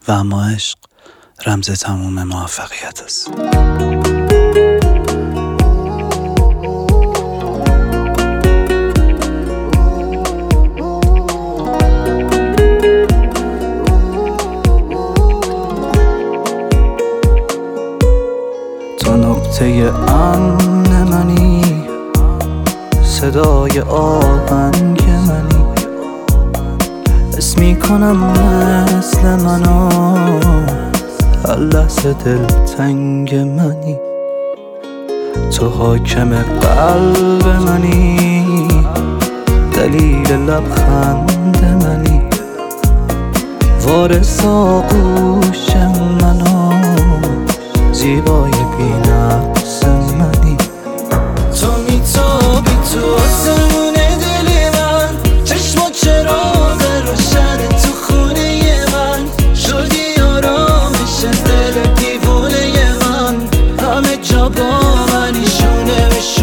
و اما عشق رمز تموم موفقیت است. تو نقطه امن منی، صدای آهنگ منی، حس میکنم مثل منو، هر لحظه دلتنگ منی. تو حاکم قلب منی، دلیل لبخند منی، وارث آغوش منو، زیبای بی‌نقص منی. تو میتابی تو آسمون دل من، چشم و چراغ روشن تو خونه من، شدی آرامش دل دیوونه من، همه جا با منی، شونه به